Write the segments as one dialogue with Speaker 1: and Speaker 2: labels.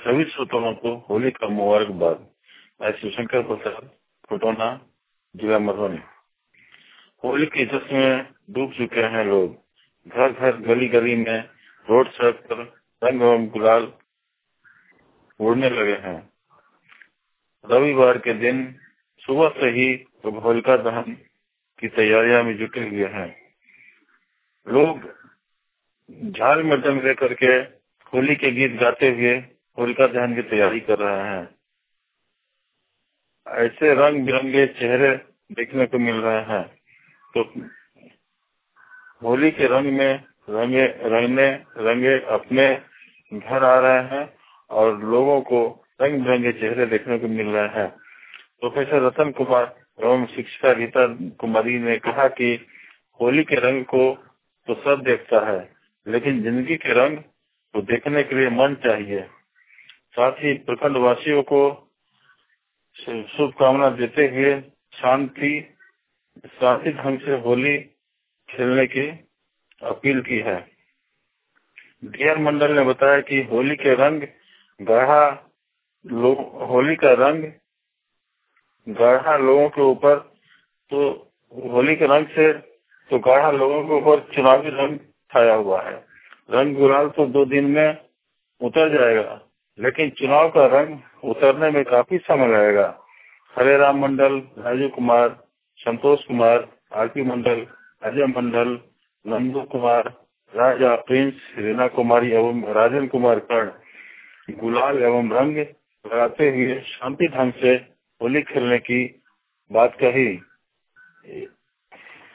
Speaker 1: सभी श्रोताओं को होली का मुबारकबाद। मैं शिवशंकर प्रसाद, फुटोना, जिला मधुबनी। होली के जश्न में डूब चुके हैं लोग। घर घर, गली गली में, रोड सड़क पर रंग एवं गुलाल उड़ने लगे हैं। रविवार के दिन सुबह से ही लोग होलिका दहन की तैयारियां में जुटे हुए हैं। लोग झाल मृदंग लेकर के होली के गीत गाते हुए होलिका दहन की तैयारी कर रहे हैं। ऐसे रंग बिरंगे चेहरे देखने को मिल रहे हैं। तो होली के रंग में रंगे अपने घर आ रहे हैं और लोगों को रंग बिरंगे चेहरे देखने को मिल रहे हैं। प्रोफेसर रतन कुमार एवं शिक्षिका रीता कुमारी ने कहा कि होली के रंग को तो सब देखता है, लेकिन जिंदगी के रंग को देखने के लिए मन चाहिए। साथ ही प्रखंड वासियों को शुभकामना देते हुए शांति ढंग से होली खेलने की अपील की है। डीआर मंडल ने बताया कि होली का रंग गाढ़ा लोगों के ऊपर तो होली के रंग से तो गाढ़ा लोगों के ऊपर चुनावी रंग छाया हुआ है। रंग गुलाल तो 2 दिन में उतर जाएगा, लेकिन चुनाव का रंग उतरने में काफी समय लगेगा। हरे राम मंडल, राजू कुमार, संतोष कुमार, आरपी मंडल, अजय मंडल, नंदू कुमार, राजा प्रिंस, रीना कुमारी एवं राजन कुमार कर्ण गुलाल एवं रंग लगाते हुए शांति ढंग से होली खेलने की बात कही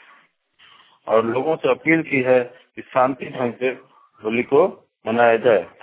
Speaker 1: और लोगों से अपील की है कि शांति ढंग से होली को मनाया जाए।